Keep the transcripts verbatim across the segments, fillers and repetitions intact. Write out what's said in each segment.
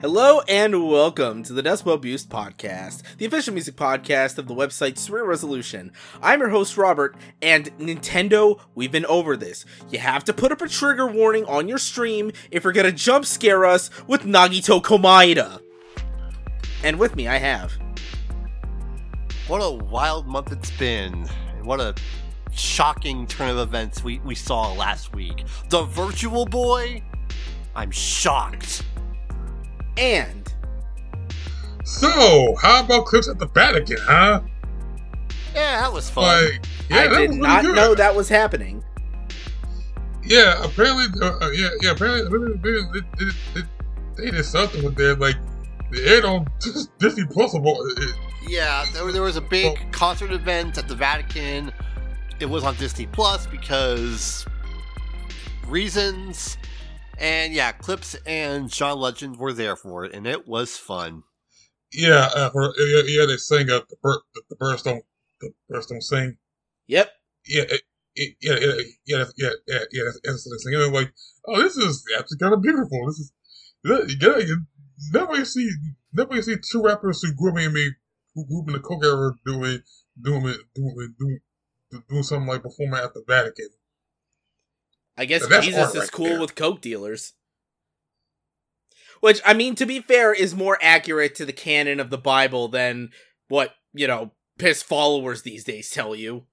Hello and welcome to the Decibel Abuse Podcast, the official music podcast of the website Surreal Resolution. I'm your host, Robert, and Nintendo, we've been over this. You have to put up a trigger warning on your stream if you're gonna jump scare us with Nagito Komaeda. And with me, I have... What a wild month it's been, and what a shocking turn of events we, we saw last week. The Virtual Boy? I'm shocked. And... So, how about clips at the Vatican, huh? Yeah, that was fun. Like, yeah, I that did was really not good. know that was happening. Yeah, apparently, uh, uh, yeah, yeah, apparently, they, they, they, they, they did something with that, like, the aired on Disney Plus about it. Yeah, there, there was a big Oh. concert event at the Vatican. It was on Disney Plus because reasons. And yeah, Clips and John Legend were there for it, and it was fun. Yeah, uh, for, yeah, yeah, they sang uh, the, bir- the, the birds don't, the birds don't sing. Yep. Yeah, it, it, yeah, yeah, yeah, that's- yeah, yeah, yeah, that's, that's what they sing. And I'm like, oh, this is actually kind of beautiful. This is, you gotta, you never you see, never you see two rappers who grew up in me, who grew up in the Coke era doing, doing, it, doing, doing, doing something like performing at the Vatican. I guess That's Jesus art is right cool there. with coke dealers. Which, I mean, to be fair, is more accurate to the canon of the Bible than what, you know, his followers these days tell you.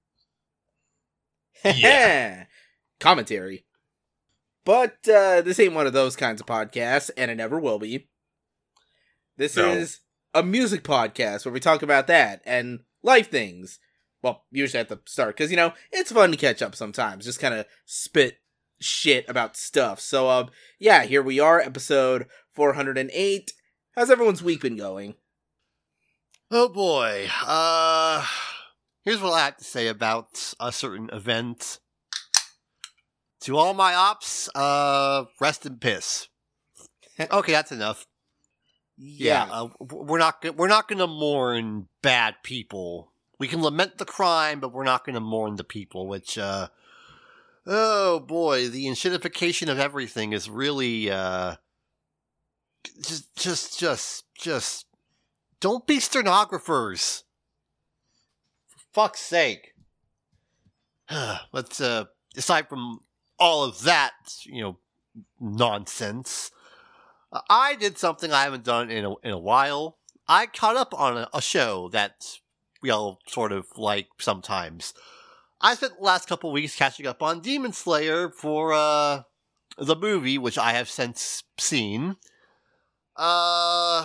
Yeah. Commentary. But uh, this ain't one of those kinds of podcasts, and it never will be. This No. is a music podcast where we talk about that and life things. Well, usually at the start, because, you know, it's fun to catch up sometimes. Just kind of spit shit about stuff. So, uh, yeah, here we are, episode four hundred eight. How's everyone's week been going? Oh boy. Uh, here's what I have to say about a certain event. To all my ops, uh, rest in piss. Okay, that's enough. Yeah, uh, w- we're not go- we're not going to mourn bad people. We can lament the crime, but we're not going to mourn the people. Which, uh, oh boy, the enshittification of everything is really, uh, just, just, just, just. Don't be stenographers. For fuck's sake. Let's, uh, aside from all of that, you know, nonsense. Uh, I did something I haven't done in a, in a while. I caught up on a, a show that we all sort of like sometimes. I spent the last couple weeks catching up on Demon Slayer for uh, the movie, which I have since seen. Uh,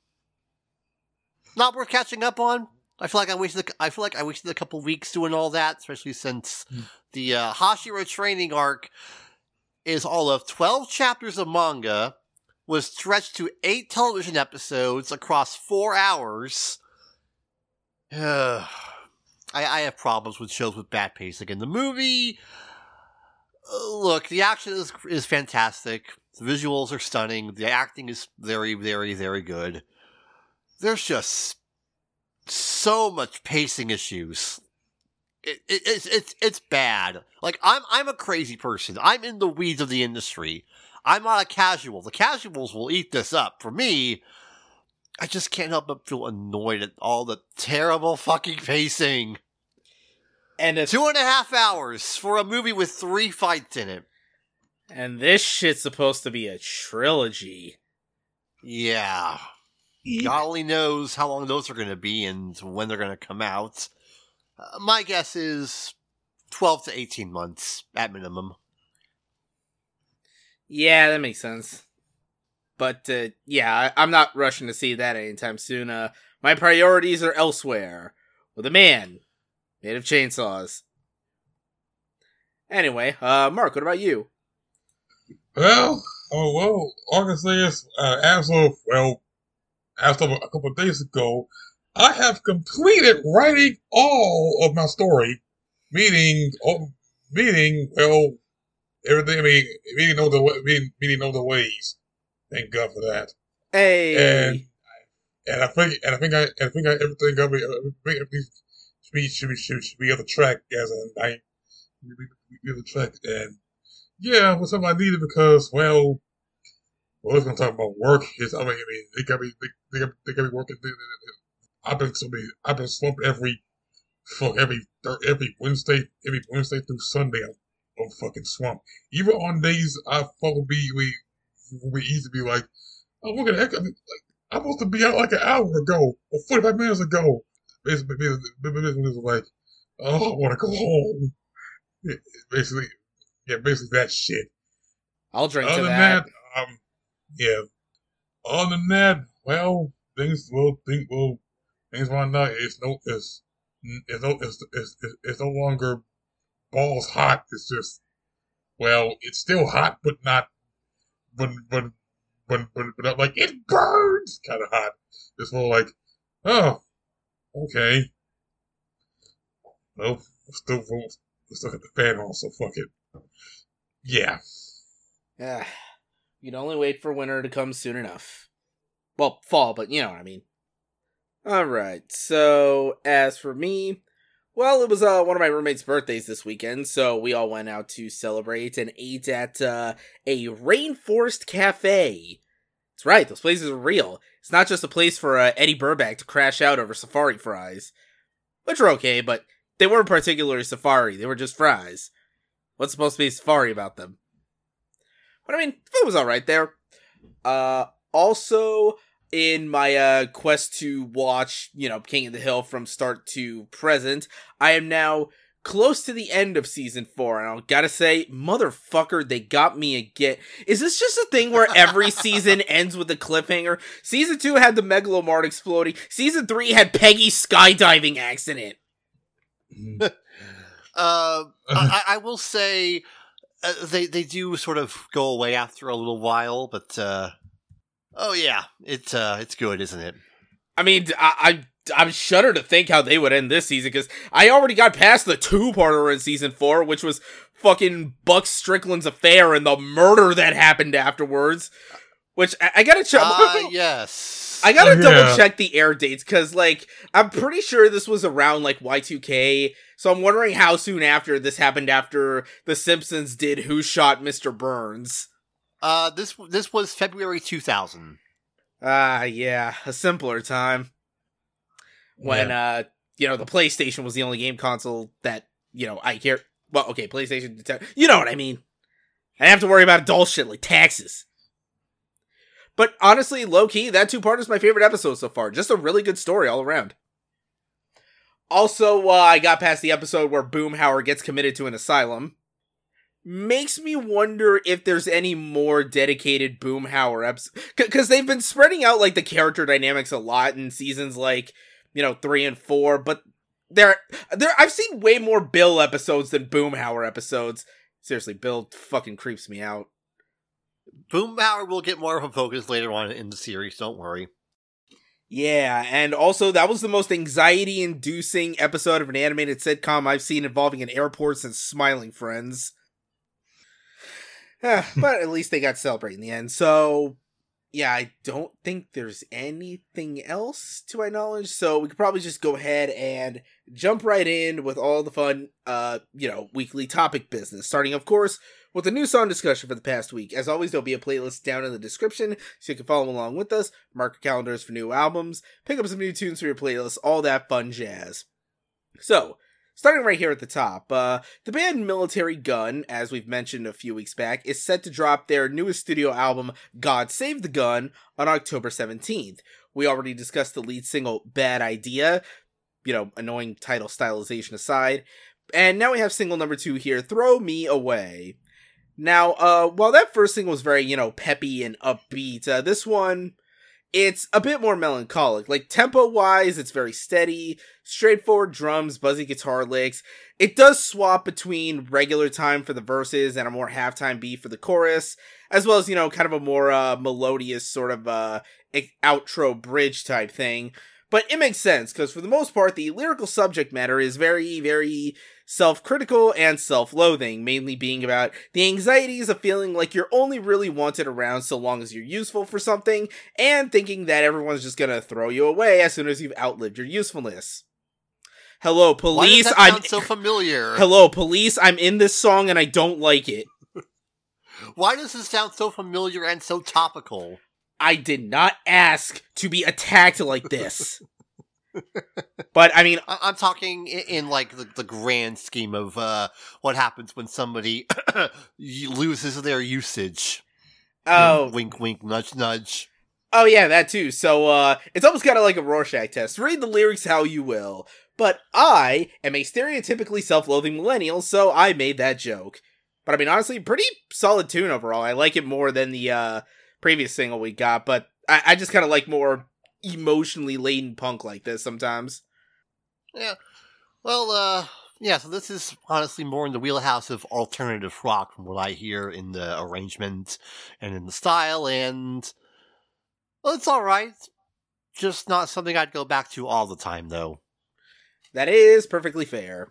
not worth catching up on. I feel like I wasted. A, I feel like I wasted a couple weeks doing all that, especially since Mm. the uh, Hashira training arc is all of twelve chapters of manga, was stretched to eight television episodes across four hours. I, I have problems with shows with bad pacing. In the movie, uh, look, the action is is fantastic. The visuals are stunning. The acting is very, very, very good. There's just so much pacing issues. It, it, it's it's it's bad. Like I'm I'm a crazy person. I'm in the weeds of the industry. I'm not a casual. The casuals will eat this up. For me, I just can't help but feel annoyed at all the terrible fucking pacing. And if, Two and a half hours for a movie with three fights in it. and this shit's supposed to be a trilogy. Yeah. God only knows how long those are going to be and when they're going to come out. Uh, my guess is twelve to eighteen months at minimum. Yeah, that makes sense. But, uh, yeah, I- I'm not rushing to see that anytime soon. Uh, my priorities are elsewhere. With a man made of chainsaws. Anyway, uh, Mark, what about you? Well, oh, well, all I can say is, uh, as of, well, as of a couple of days ago, I have completed writing all of my story, meaning, oh, meaning, well, everything, I mean, meaning all the, wa- meaning, meaning all the ways. Thank God for that. Hey! And, and I think, and I think I, and I think I, everything got me, I think everything should be, should be, should, should be on the track as a night, be on the track, and yeah, it was something I needed because, well, Well, let's gonna talk about work. It's, I mean, I mean, they got me, they, they got, they got me working. They, they, they, I've been so many, I've been slumped every, fuck, every, every Wednesday, every Wednesday through Sunday. I'm, I'm fucking swamped. Even on days I fucking be, we, we easy to be like, oh, look at that. I mean, like, I'm supposed to be out like an hour ago or forty-five minutes ago. Basically, basically, it's like, oh, I want to go home. Basically, yeah, basically that shit. I'll drink Other to than that. that, um, yeah. Other than that, well, things will think well, things might not. It's no, it's it's no, it's it's it's, it's no longer balls hot. It's just, well, it's still hot, but not, but but but but, but not like it burns kind of hot. It's more like, oh, okay. Well, we'll still we'll still got the fan on, so fuck it. Yeah. Yeah. You'd only wait for winter to come soon enough. Well, fall, but you know what I mean. Alright, so as for me, well, it was uh, one of my roommates' birthdays this weekend, so we all went out to celebrate and ate at uh, a Rainforest Cafe. That's right, those places are real. It's not just a place for uh, Eddie Burback to crash out over safari fries. Which are okay, but they weren't particularly safari, they were just fries. What's supposed to be safari about them? But I mean, food was alright there. Uh, also, in my uh, quest to watch, you know, King of the Hill from start to present, I am now close to the end of season four, and I gotta say, motherfucker, they got me again. Is this just a thing where every season ends with a cliffhanger? Season two had the Megalomart exploding. Season three had Peggy's skydiving accident. uh, I, I will say... Uh, they they do sort of go away after a little while, but uh, oh yeah, it's uh, it's good, isn't it? I mean, I, I I'm shudder to think how they would end this season, because I already got past the two-parter in season four, which was fucking Buck Strickland's affair and the murder that happened afterwards. Which I, I gotta check. Ah, uh, yes. I gotta Oh, yeah. double check the air dates, because like I'm pretty sure this was around like Y two K. So I'm wondering how soon after this happened after The Simpsons did Who Shot Mister Burns. Uh, this this was February two thousand. Ah, uh, yeah, a simpler time. When, yeah. uh, you know, the PlayStation was the only game console that, you know, I care. Well, okay, PlayStation, you know what I mean. I didn't have to worry about adult shit like taxes. But honestly, low-key, that two-part is my favorite episode so far. Just a really good story all around. Also, uh, I got past the episode where Boomhauer gets committed to an asylum. Makes me wonder if there's any more dedicated Boomhauer episodes. Because they've been spreading out, like, the character dynamics a lot in seasons, like, you know, three and four. But there, there, I've seen way more Bill episodes than Boomhauer episodes. Seriously, Bill fucking creeps me out. Boomhauer will get more of a focus later on in the series, don't worry. Yeah, and also that was the most anxiety-inducing episode of an animated sitcom I've seen involving an airport since Smiling Friends. But at least they got to celebrate in the end. So, yeah, I don't think there's anything else to my knowledge. So we could probably just go ahead and jump right in with all the fun, uh, you know, weekly topic business. Starting, of course, with the new song discussion for the past week. As always, there'll be a playlist down in the description, so you can follow along with us, mark your calendars for new albums, pick up some new tunes for your playlist, all that fun jazz. So, starting right here at the top, uh, the band Military Gun, as we've mentioned a few weeks back, is set to drop their newest studio album, God Save the Gun, on October seventeenth. We already discussed the lead single, Bad Idea, you know, annoying title stylization aside, and now we have single number two here, Throw Me Away. Now, uh, while that first single was very, you know, peppy and upbeat, uh, this one, it's a bit more melancholic. Like, tempo-wise, it's very steady, straightforward drums, buzzy guitar licks. It does swap between regular time for the verses and a more halftime beat for the chorus, as well as, you know, kind of a more, uh, melodious sort of, uh, outro bridge type thing. But it makes sense, because for the most part, the lyrical subject matter is very, very self-critical and self-loathing, mainly being about the anxieties of feeling like you're only really wanted around so long as you're useful for something, and thinking that everyone's just gonna throw you away as soon as you've outlived your usefulness. Hello, police. Why does that I'm sound so familiar? Hello, police. I'm in this song and I don't like it. Why does this sound so familiar and so topical? I did not ask to be attacked like this. But, I mean... I- I'm talking in, in like, the, the grand scheme of uh, what happens when somebody loses their usage. Oh. You know, wink, wink, nudge, nudge. Oh, yeah, that too. So, uh, it's almost kind of like a Rorschach test. Read the lyrics how you will. But I am a stereotypically self-loathing millennial, so I made that joke. But, I mean, honestly, pretty solid tune overall. I like it more than the, uh... previous single we got, but I, I just kind of like more emotionally laden punk like this sometimes. Yeah. Well, uh, yeah, so this is honestly more in the wheelhouse of alternative rock from what I hear in the arrangement and in the style, and well, it's alright. Just not something I'd go back to all the time, though. That is perfectly fair.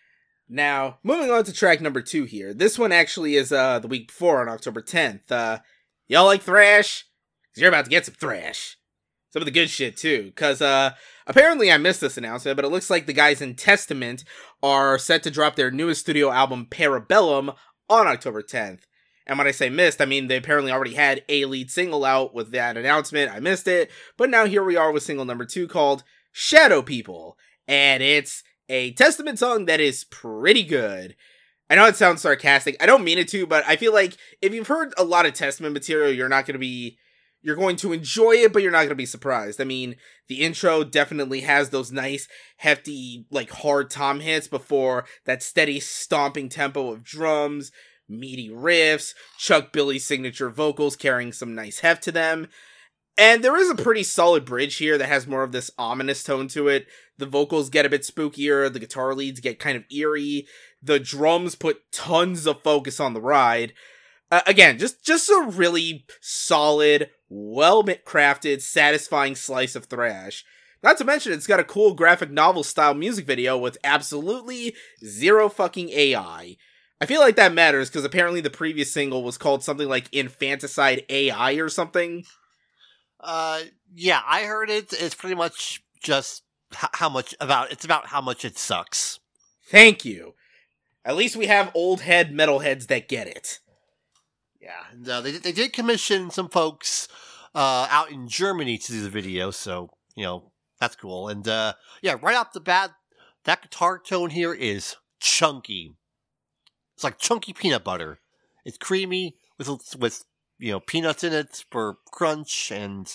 Now, moving on to track number two here. This one actually is uh the week before on October tenth. Uh, Y'all like thrash? Because you're about to get some thrash. Some of the good shit, too. Because, uh, apparently I missed this announcement, but it looks like the guys in Testament are set to drop their newest studio album, Parabellum, on October tenth. And when I say missed, I mean they apparently already had a lead single out with that announcement. I missed it. But now here we are with single number two called Shadow People. And it's a Testament song that is pretty good. I know it sounds sarcastic. I don't mean it to, but I feel like if you've heard a lot of Testament material, you're not going to be, you're going to enjoy it, but you're not going to be surprised. I mean, the intro definitely has those nice, hefty, like, hard tom hits before that steady stomping tempo of drums, meaty riffs, Chuck Billy's signature vocals carrying some nice heft to them. And there is a pretty solid bridge here that has more of this ominous tone to it. The vocals get a bit spookier, the guitar leads get kind of eerie, the drums put tons of focus on the ride. Uh, again, just, just a really solid, well-crafted, satisfying slice of thrash. Not to mention, it's got a cool graphic novel-style music video with absolutely zero fucking A I. I feel like that matters, because apparently the previous single was called something like Infanticide A I or something. Uh, yeah, I heard it. It's pretty much just h- how much about, it's about how much it sucks. Thank you. At least we have old head metalheads that get it. Yeah, and, uh, they, they did commission some folks, uh, out in Germany to do the video, so, you know, that's cool. And, uh, yeah, right off the bat, that guitar tone here is chunky. It's like chunky peanut butter. It's creamy with, with, you know, peanuts in it for crunch and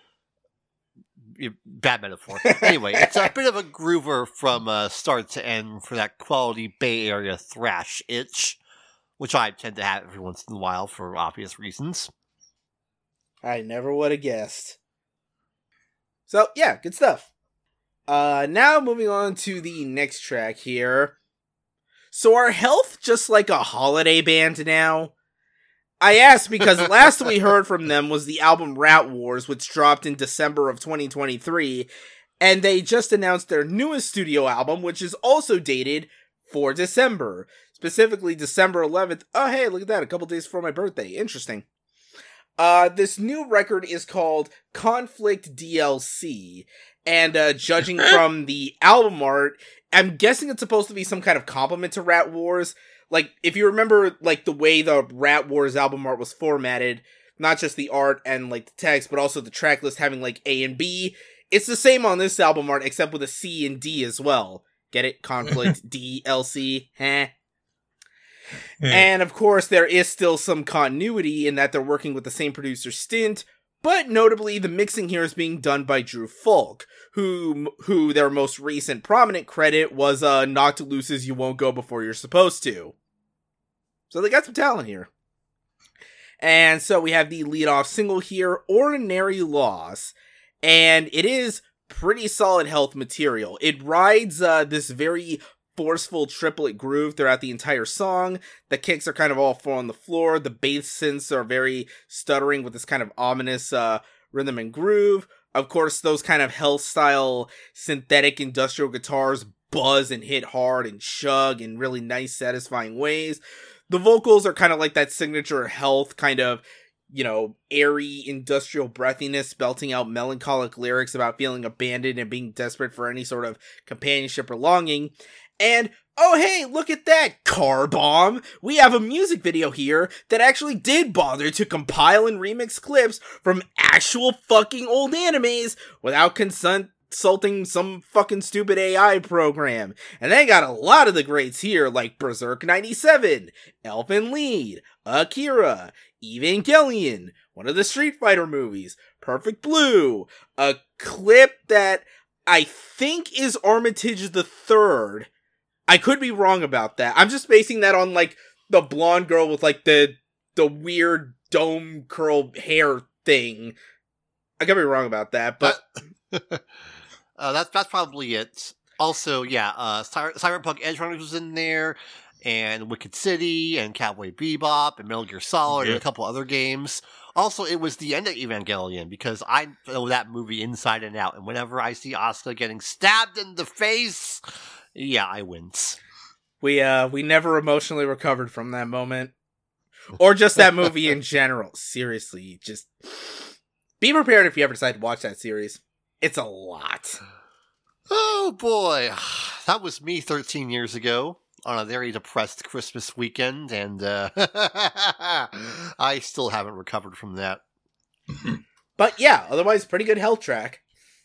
bad metaphor. Anyway, it's a bit of a groover from uh, start to end for that quality Bay Area thrash itch, which I tend to have every once in a while for obvious reasons. I never would have guessed. So, yeah, good stuff. Uh, now moving on to the next track here. So are Health just like a holiday band now? I asked because the last we heard from them was the album Rat Wars, which dropped in December of twenty twenty-three, and they just announced their newest studio album, which is also dated for December, specifically December eleventh. Oh, hey, look at that, a couple days before my birthday. Interesting. Uh, this new record is called Conflict D L C, and uh, judging from the album art, I'm guessing it's supposed to be some kind of compliment to Rat Wars. Like, if you remember, like, the way the Rat Wars album art was formatted, not just the art and, like, the text, but also the track list having, like, A and B, it's the same on this album art, except with a C and D as well. Get it? Conflict, D, L, C, heh. And, of course, there is still some continuity in that they're working with the same producer stint, but notably, the mixing here is being done by Drew Fulk, who who their most recent prominent credit was uh, Knocked Loose's You Won't Go Before You're Supposed To. So they got some talent here. And so we have the lead-off single here, Ordinary Loss, and it is pretty solid Health material. It rides uh, this very forceful triplet groove throughout the entire song. The kicks are kind of all four on the floor. The bass synths are very stuttering with this kind of ominous uh, rhythm and groove. Of course, those kind of Health-style synthetic industrial guitars buzz and hit hard and chug in really nice, satisfying ways. The vocals are kind of like that signature Health kind of you know, airy industrial breathiness, belting out melancholic lyrics about feeling abandoned and being desperate for any sort of companionship or longing. And, oh hey, look at that, Car Bomb! We have a music video here that actually did bother to compile and remix clips from actual fucking old animes without consent consulting some fucking stupid A I program. And they got a lot of the greats here, like Berserk ninety-seven, Elfen Lied, Akira, Evangelion, one of the Street Fighter movies, Perfect Blue, a clip that I think is Armitage the Third. I could be wrong about that. I'm just basing that on, like, the blonde girl with, like, the the weird dome curl hair thing. I could be wrong about that, but... Uh, uh, that's, that's probably it. Also, yeah, uh, Cy- Cyberpunk Edge Runners was in there, and Wicked City, and Cowboy Bebop, and Metal Gear Solid, yeah. and a couple other games. Also, it was the end of Evangelion, because I know that movie inside and out, and whenever I see Asuka getting stabbed in the face... Yeah, I wince. We uh we never emotionally recovered from that moment. Or just that movie in general. Seriously, just be prepared if you ever decide to watch that series. It's a lot. Oh boy. That was me thirteen years ago on a very depressed Christmas weekend, and uh I still haven't recovered from that. But yeah, otherwise pretty good health track.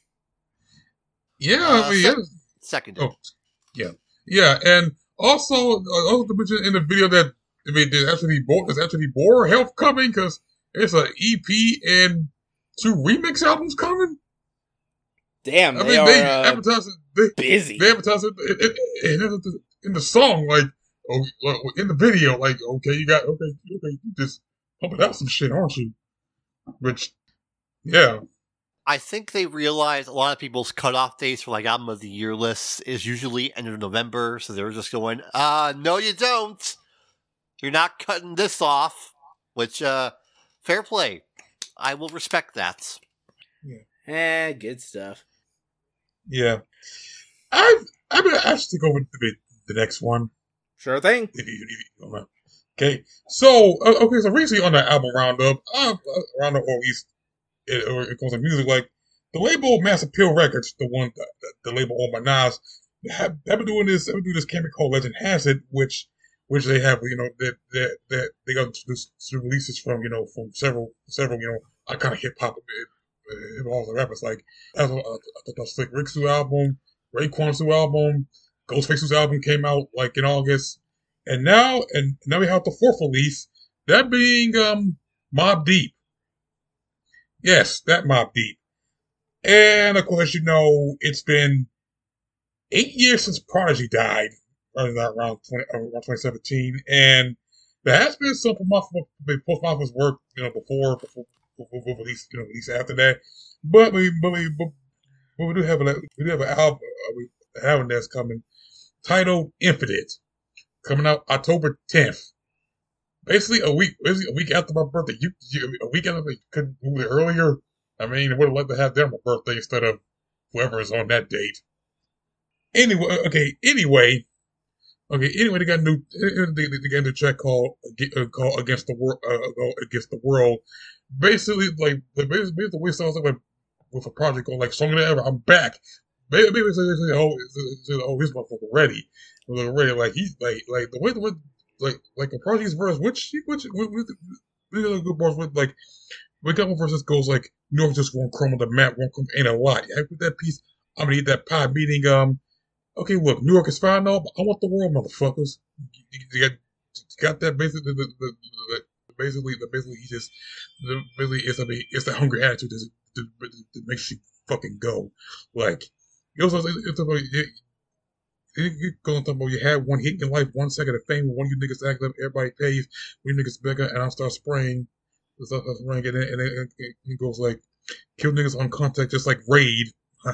Yeah, uh, I mean, sec- yeah. Second. Oh. Yeah, yeah, and also, uh, also to mention in the video that I mean, there's actually more, there's actually more help coming because there's an E P and two remix albums coming. Damn, I they mean, are they uh, advertise it. They, busy. They advertise it in, in, in, in the song, like, oh, like in the video, like, okay, you got okay, okay, you just pumping out some shit, aren't you? Which, yeah. I think they realize a lot of people's cutoff dates for like album of the year lists is usually end of November, so they're just going, uh, no you don't. You're not cutting this off. Which, uh, fair play. I will respect that. Yeah. Eh, good stuff. Yeah. I've, I'm going to actually go with the, the next one. Sure thing. If you, if you don't know. Okay. So, uh, okay, so recently on the album roundup, uh, roundup, or at least It, or it comes to music, like the label Mass Appeal Records, the one the, the label owned by Nas, have, have been doing this. Have been doing this campaign called Legend Has It, which which they have, you know, that that that they got some releases from, you know, from several several you know, iconic hip hop hip hop rappers like I thought Slick Rick's new album, Raekwon's new album, Ghostface's album came out like in August, and now and now we have the fourth release, that being um Mobb Deep. Yes, that Mobb Deep. And, of course, you know, it's been eight years since Prodigy died, around, twenty, around twenty seventeen, and there has been some post-Mafia work, you know, before, before, before, before release, you know, release after that. But we, but we, but, but we do have a, we do have an album, uh, album that's coming, titled Infinite, coming out October tenth. Basically a week, basically a week after my birthday. You, you a week after, you couldn't move it earlier. I mean, I would have liked to have them on my birthday instead of whoever is on that date. Anyway, okay. Anyway, okay. Anyway, they got a new, they, they got a new track called uh, called Against the World. Uh, Against the World. Basically, like basically, basically the way it sounds like with a project called like Stronger Than Ever. I'm back. Maybe they say, oh, oh, this motherfucker ready. Ready, like he's like like the way the way. Like, like a Prodigy's verse, which, which, which, which, a good bars with, like, we got one verse that goes like, New York just won't crumble, the map won't come, ain't a lot. Yeah, with that piece, I'm gonna eat that pie, meaning, um, okay, look, New York is fine now, but I want the world, motherfuckers. You, you got, you got that basically, the, the, the, basically, the, basically, he just, the, basically, it's a, it's the hungry attitude that, that, that makes you fucking go. Like, it was, it's a, it, You going to talk about you had one hit in your life, one second of fame, one of you niggas act up, everybody pays, we niggas bigger, and I start spraying, start spraying, and then and it, it, it goes like, kill niggas on contact just like Raid,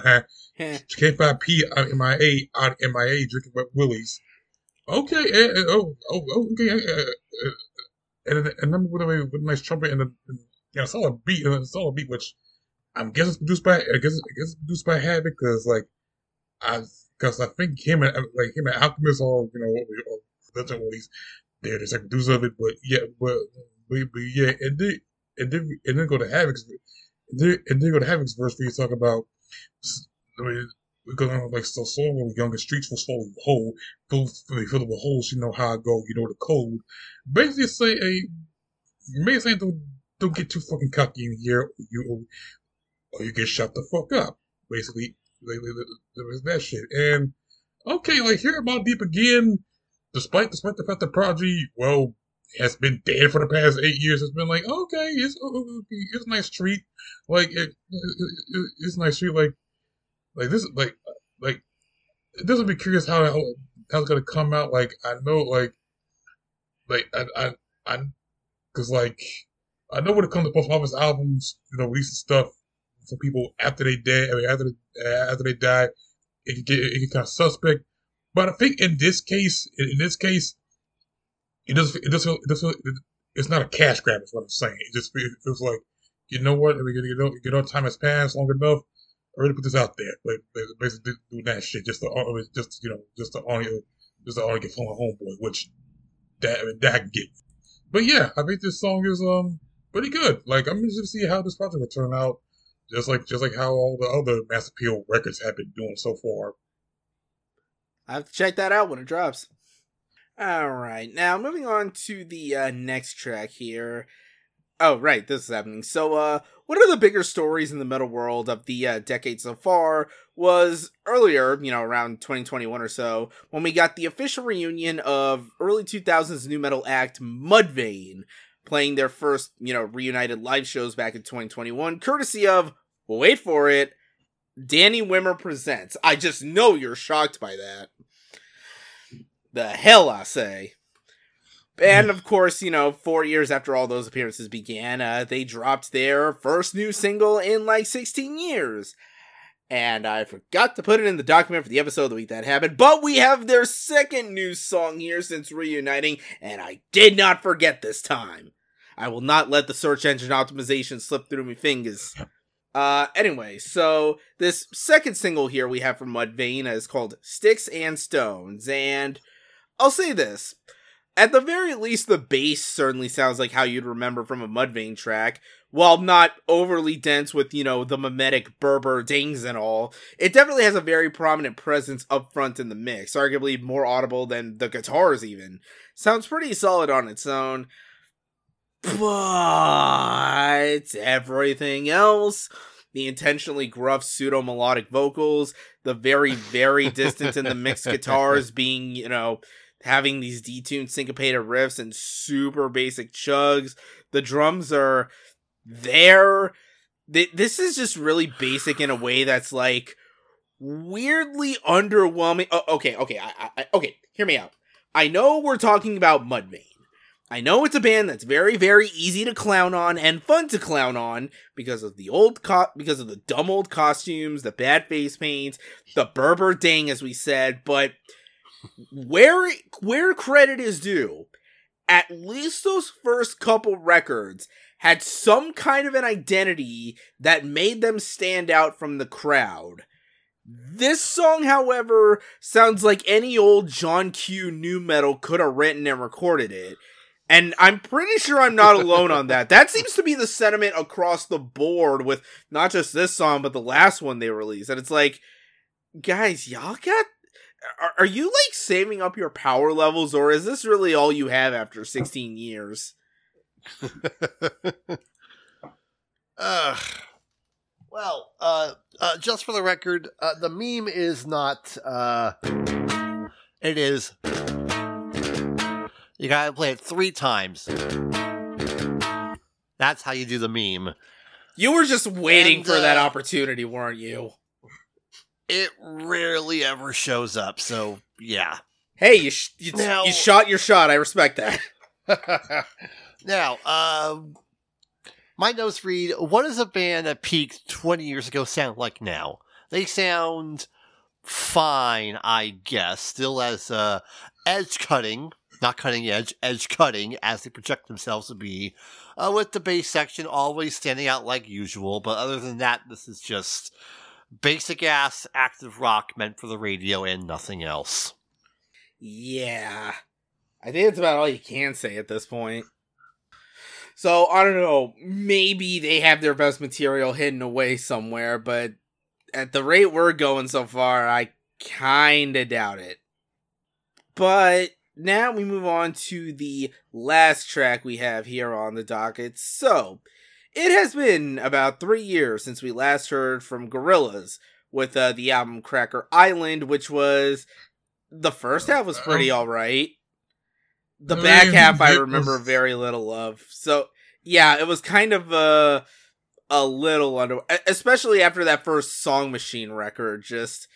K five P out M I A, out M I A, drinking wet willies. Okay, and, and, oh, oh, okay, uh, uh, and, and then with a, with a nice trumpet and a, and, yeah, a solid beat, and a solid beat, which I'm guessing it's produced by, I guess, I guess it's produced by Havoc, because like, I. Because I think him and like him and Alchemist are, you know, that's what he's they're the second producer of it. But yeah, but but, but yeah, and they and then and then go to Havoc's, and then, and then go to Havoc's verse where you talk about. I mean, we're going like so song where we're younger streets will swallow the whole, fill fill it with holes. You know how I go. You know the code. Basically, say a basically don't don't get too fucking cocky in here. You or you get shut the fuck up. Basically, like, there was that shit. And okay, like hear about Deep again, despite despite the fact that Prodigy, well, has been dead for the past eight years. It's been like okay, it's it's a nice treat. Like it, it, it's a nice treat. Like like this, like like this would be curious how how, how it's gonna come out. Like I know, like like I I I because like I know when it comes to post office albums, you know, releasing stuff for people after they die. I mean, after they, after they die, it can get it can kind of suspect. But I think in this case, in, in this case, it does it does it does it's not a cash grab. Is what I'm saying. It just it feels like you know what? I mean, you know, you know, time has passed long enough. I already put this out there. Like basically doing that shit just to just you know just to only just to only get from my homeboy, which that I mean, that I can get. But yeah, I think this song is um pretty good. Like I'm interested to see how this project will turn out. Just like just like how all the other Mass Appeal records have been doing so far. I have to check that out when it drops. Alright, now moving on to the uh, next track here. Oh, right, this is happening. So, uh, one of the bigger stories in the metal world of the uh, decade so far was earlier, you know, around twenty twenty-one or so, when we got the official reunion of early two thousands nu metal act Mudvayne, playing their first, you know, reunited live shows back in twenty twenty-one, courtesy of, well, wait for it, Danny Wimmer Presents. I just know you're shocked by that. The hell, I say. And, of course, you know, four years after all those appearances began, uh, they dropped their first new single in, like, sixteen years. And I forgot to put it in the document for the episode the week that happened, but we have their second new song here since reuniting, and I did not forget this time. I will not let the search engine optimization slip through my fingers. Uh, anyway, so this second single here we have from Mudvayne is called Sticks and Stones, and I'll say this. At the very least, the bass certainly sounds like how you'd remember from a Mudvayne track. While not overly dense with, you know, the mimetic Berber dings and all, it definitely has a very prominent presence up front in the mix, arguably more audible than the guitars even. Sounds pretty solid on its own. But everything else, the intentionally gruff pseudo-melodic vocals, the very, very distant in the mixed guitars being, you know, having these detuned syncopated riffs and super basic chugs. The drums are there. This is just really basic in a way that's like weirdly underwhelming. Oh, okay, okay, I, I, okay. Hear me out. I know we're talking about Mudvayne. I know it's a band that's very, very easy to clown on and fun to clown on because of the old co- because of the dumb old costumes, the bad face paint, the Berber ding, as we said, but where where credit is due, at least those first couple records had some kind of an identity that made them stand out from the crowd. This song, however, sounds like any old John Q nu metal could have written and recorded it. And I'm pretty sure I'm not alone on that. That seems to be the sentiment across the board with not just this song, but the last one they released. And it's like, guys, y'all got... Are, are you, like, saving up your power levels, or is this really all you have after sixteen years? uh, well, uh, uh, just for the record, uh, the meme is not, uh, it is, you gotta play it three times. That's how you do the meme. You were just waiting and, for uh, that opportunity, weren't you? It rarely ever shows up, so yeah. Hey, you sh- you, now, you shot your shot. I respect that. Now, um, my notes read, what does a band that peaked twenty years ago sound like now? They sound fine, I guess, still as uh, edge-cutting, not cutting edge, edge-cutting, as they project themselves to be, uh, with the bass section always standing out like usual, but other than that, this is just basic-ass active rock meant for the radio and nothing else. Yeah. I think that's about all you can say at this point. So, I don't know, maybe they have their best material hidden away somewhere, but at the rate we're going so far, I kinda doubt it. But now we move on to the last track we have here on the docket. So, it has been about three years since we last heard from Gorillaz with uh, the album Cracker Island, which was... The first half was pretty alright. The back half I remember very little of. So, yeah, it was kind of uh, a little under... Especially after that first Song Machine record, just...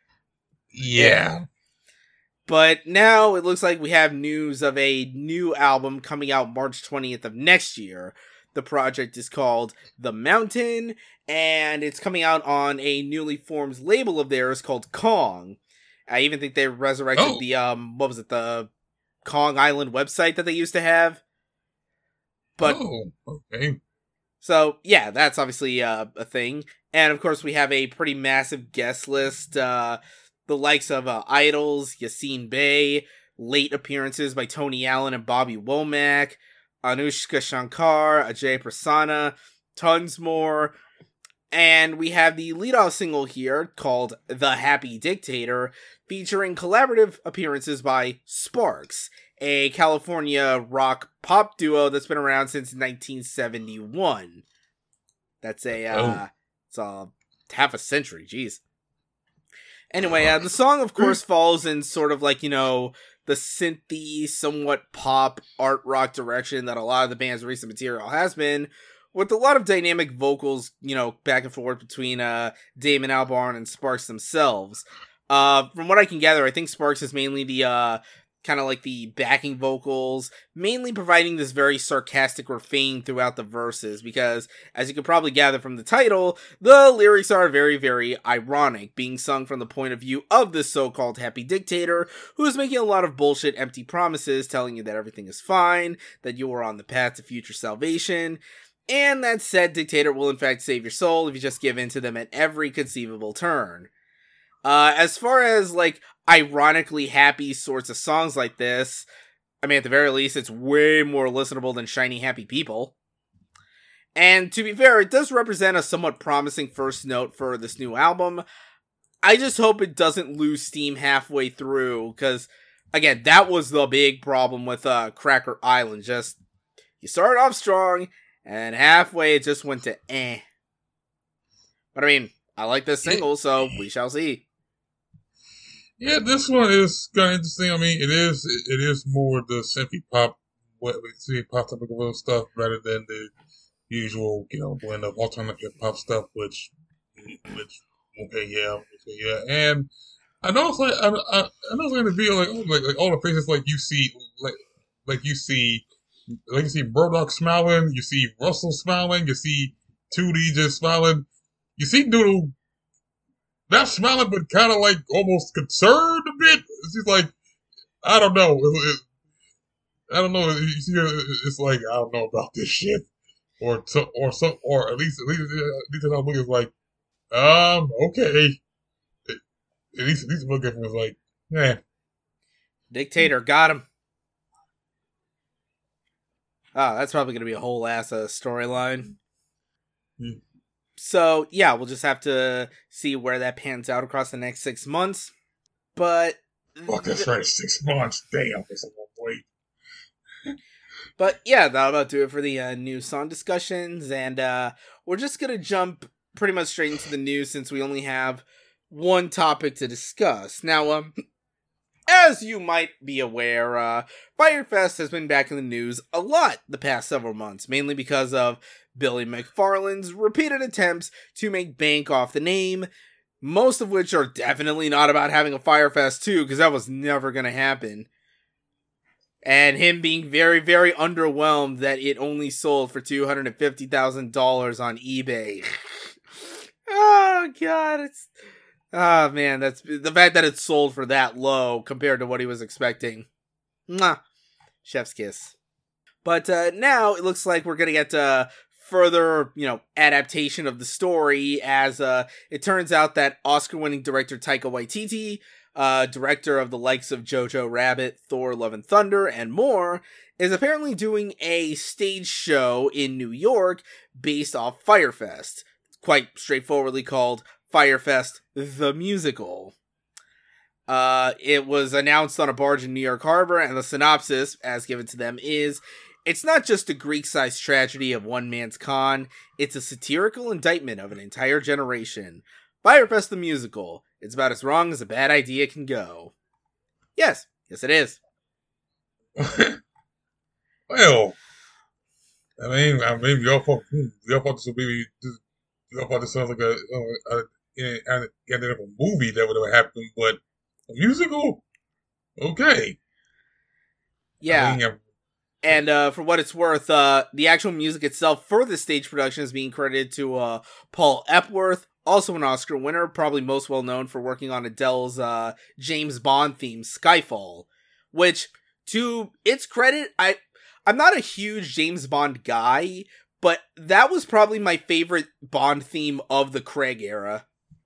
Yeah. But now it looks like we have news of a new album coming out March twentieth of next year. The project is called The Mountain, and it's coming out on a newly formed label of theirs called Kong. I even think they resurrected oh. the, um, what was it, the... Kong Island website that they used to have. But oh, okay. So yeah, that's obviously uh, a thing. And of course we have a pretty massive guest list. Uh, the likes of uh, Idols, Yassine Bey, late appearances by Tony Allen and Bobby Womack, Anushka Shankar, Ajay Prasanna, tons more. And we have the leadoff single here called The Happy Dictator, featuring collaborative appearances by Sparks, a California rock pop duo that's been around since nineteen seventy-one. That's a, uh, oh. it's a half a century, jeez. Anyway, uh, the song, of course, falls in sort of like, you know, the synthy, somewhat pop, art rock direction that a lot of the band's recent material has been, with a lot of dynamic vocals, you know, back and forth between uh, Damon Albarn and Sparks themselves. Uh, from what I can gather, I think Sparks is mainly the, uh, kind of like the backing vocals, mainly providing this very sarcastic refrain throughout the verses, because, as you could probably gather from the title, the lyrics are very, very ironic, being sung from the point of view of this so-called happy dictator, who is making a lot of bullshit empty promises, telling you that everything is fine, that you are on the path to future salvation, and that said dictator will in fact save your soul if you just give in to them at every conceivable turn. Uh, as far as, like, ironically happy sorts of songs like this, I mean, at the very least, it's way more listenable than Shiny Happy People. And to be fair, it does represent a somewhat promising first note for this new album. I just hope it doesn't lose steam halfway through, because, again, that was the big problem with uh, Cracker Island. Just, you started off strong, and halfway it just went to eh. But I mean, I like this single, so we shall see. Yeah, this one is kind of interesting. I mean, it is it is more the synthy pop, what synthy pop typical stuff, rather than the usual, you know, blend of alternative pop stuff. Which, which okay, yeah, okay, yeah. And I know it's like I, I, I know it's going to be like like like all the faces like you see like like you see like you see Murdoch smiling, you see Russell smiling, you see two D just smiling, you see Doodle. Not smiling, but kind of like almost concerned a bit. It's just like, I don't know. It, it, I don't know. You see, it's like, I don't know about this shit. Or, so, or, so, or at least, at least, at least I'm looking like, um, okay. At least, at least looking at him like, eh. Dictator, got him. Ah, oh, that's probably going to be a whole ass uh, storyline. Hmm. So, yeah, we'll just have to see where that pans out across the next six months. But... Fuck, that's right, six months. Damn, that's a long wait. But, yeah, that'll about do it for the uh, new song discussions. And uh, we're just going to jump pretty much straight into the news since we only have one topic to discuss. Now, um, as you might be aware, uh, Fyre Fest has been back in the news a lot the past several months, mainly because of Billy McFarland's repeated attempts to make bank off the name, most of which are definitely not about having a Fyre Fest two, because that was never going to happen. And him being very, very underwhelmed that it only sold for two hundred fifty thousand dollars on eBay. Oh, God, it's... Oh, man, that's the fact that it sold for that low compared to what he was expecting. Mwah. Chef's kiss. But uh, now it looks like we're going to get uh, further, you know, adaptation of the story, as uh, it turns out that Oscar-winning director Taika Waititi uh, director of the likes of Jojo Rabbit, Thor, Love and Thunder, and more, is apparently doing a stage show in New York based off Fyre Fest. Quite straightforwardly called Fyre Fest the Musical. Uh, it was announced on a barge in New York Harbor, and the synopsis, as given to them, is, it's not just a Greek-sized tragedy of one man's con, it's a satirical indictment of an entire generation. Fyre Fest the Musical. It's about as wrong as a bad idea can go. Yes, yes it is. Well, I mean, I mean, y'all thought, y'all thought this would be, y'all thought this sounds like a, a, a, a, a, a movie that would have happened, but a musical? Okay. Yeah. I mean, yeah. And uh, for what it's worth, uh, the actual music itself for this stage production is being credited to uh, Paul Epworth, also an Oscar winner, probably most well known for working on Adele's uh, James Bond theme, Skyfall, which, to its credit, I, I'm not a huge James Bond guy, but that was probably my favorite Bond theme of the Craig era.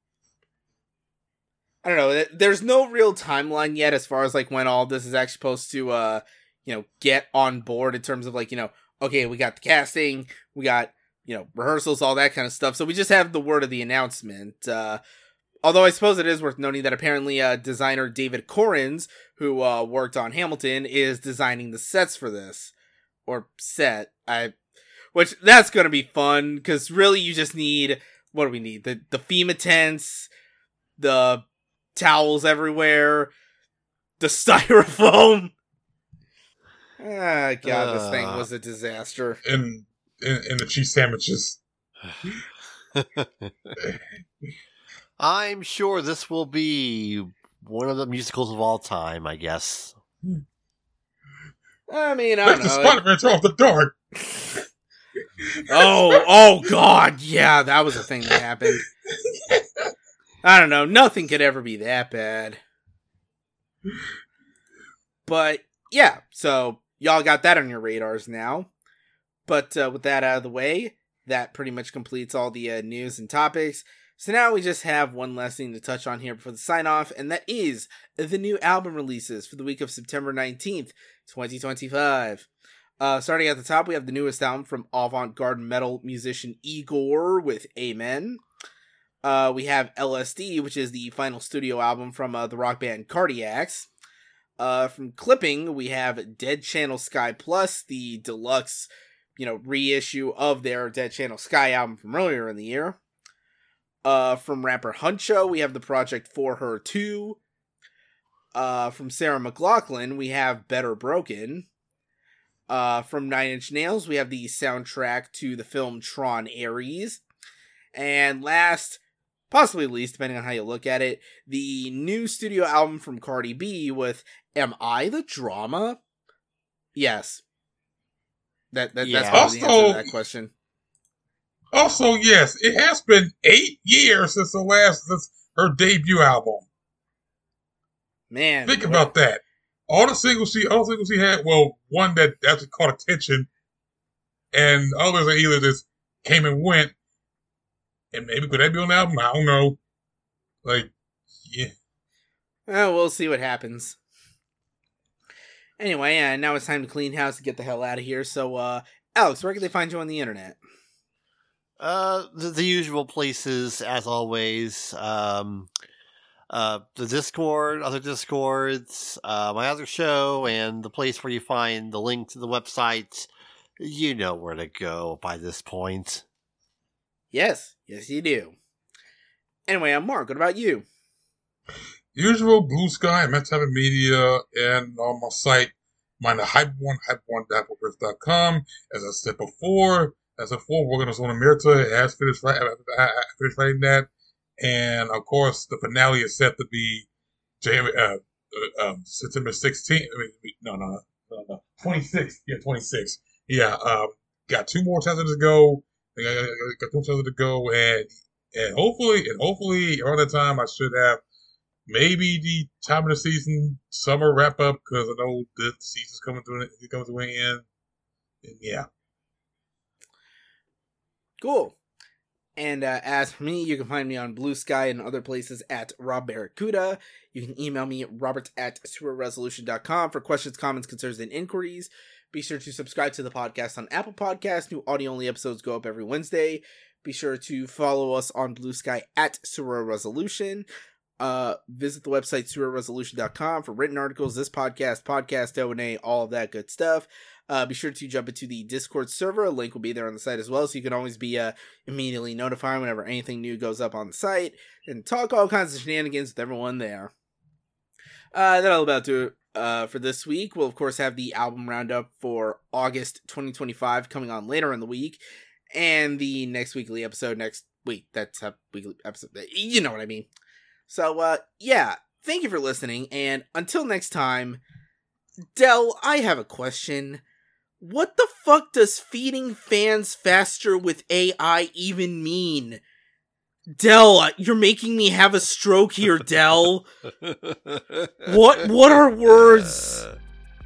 I don't know, there's no real timeline yet as far as like when all this is actually supposed to, uh, you know, get on board in terms of like, you know, okay, we got the casting, we got, you know, rehearsals, all that kind of stuff. So we just have the word of the announcement. Uh, although I suppose it is worth noting that apparently uh, designer David Corrins, who uh, worked on Hamilton, is designing the sets for this. Or set. I, which, that's going to be fun, because really you just need, what do we need? The, the FEMA tents, the towels everywhere, the styrofoam. Ah, God, uh, this thing was a disaster. And, and, and the cheese sandwiches. I'm sure this will be one of the musicals of all time, I guess. I mean, I don't That's know. the Spider-Man off the dark. oh, oh, God, yeah, that was a thing that happened. I don't know, nothing could ever be that bad. But, yeah, so y'all got that on your radars now. But uh, with that out of the way, that pretty much completes all the uh, news and topics. So now we just have one last thing to touch on here before the sign-off, and that is the new album releases for the week of September nineteenth, twenty twenty-five. Uh, starting at the top, we have the newest album from avant-garde metal musician Igor with Amen. Uh, we have L S D, which is the final studio album from uh, the rock band Cardiacs. Uh, from Clipping, we have Dead Channel Sky Plus, the deluxe, you know, reissue of their Dead Channel Sky album from earlier in the year. Uh, from rapper Huncho, we have the project For Her two. Uh, from Sarah McLachlan, we have Better Broken. Uh, from Nine Inch Nails, we have the soundtrack to the film Tron Ares. And last, possibly least, depending on how you look at it, the new studio album from Cardi B with Am I the Drama? Yes. That, that Yeah. That's probably the Also, answer to that question. Also, yes, it has been eight years since the last, since her debut album. Man. Think what- about that. All the singles she, all the singles she had, well, one that actually caught attention, and others that either just came and went, and maybe could that be on the album? I don't know. Like, yeah. Well, we'll see what happens. Anyway, uh, now it's time to clean house to get the hell out of here. So, uh, Alex, where can they find you on the internet? Uh, the, the usual places, as always. Um, uh, the Discord, other Discords, uh, my other show, and the place where you find the link to the website. You know where to go by this point. Yes, yes you do. Anyway, I'm Mark. What about you? Usual Blue Sky, Metabout Media, and on my site, mine the Hype One, hype one dot wordpress dot com. As I said before, as a full working on Zona Mirta, it has finished, right, I finished writing that. And of course, the finale is set to be January, uh, uh, um, September sixteenth. I mean, no, no, no, no, twenty-sixth. Yeah, twenty-sixth. Yeah, um, got two more chapters to go. I got, got two more chapters to go, and and hopefully, and hopefully around that time, I should have maybe the time of the season summer wrap up, because I know the season's coming to an coming to an end. And yeah. Cool. And uh, as for me, you can find me on Blue Sky and other places at Rob Barracuda. You can email me at robert at sewer resolution dot com for questions, comments, concerns, and inquiries. Be sure to subscribe to the podcast on Apple Podcasts. New audio-only episodes go up every Wednesday. Be sure to follow us on Blue Sky at Sewer Resolution. Uh, visit the website sewer resolution dot com for written articles, this podcast, podcast O and A, all of that good stuff. Uh, be sure to jump into the Discord server. A link will be there on the site as well, so you can always be uh, immediately notified whenever anything new goes up on the site, and talk all kinds of shenanigans with everyone there. Uh, that'll about do it uh, for this week. We'll, of course, have the album roundup for August twenty twenty-five coming on later in the week, and the next weekly episode next week. That's a weekly episode. You know what I mean. So, uh, yeah, thank you for listening, and until next time, Del, I have a question. What the fuck does feeding fans faster with A I even mean? Del, you're making me have a stroke here, Del. What What are words?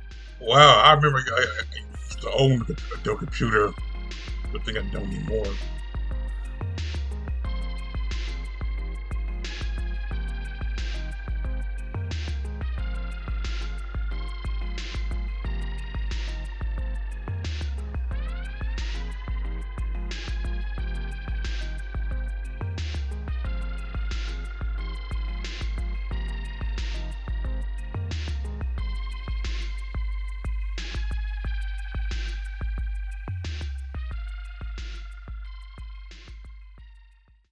Wow, I remember I, I used to own a Dell computer. Good thing I don't anymore.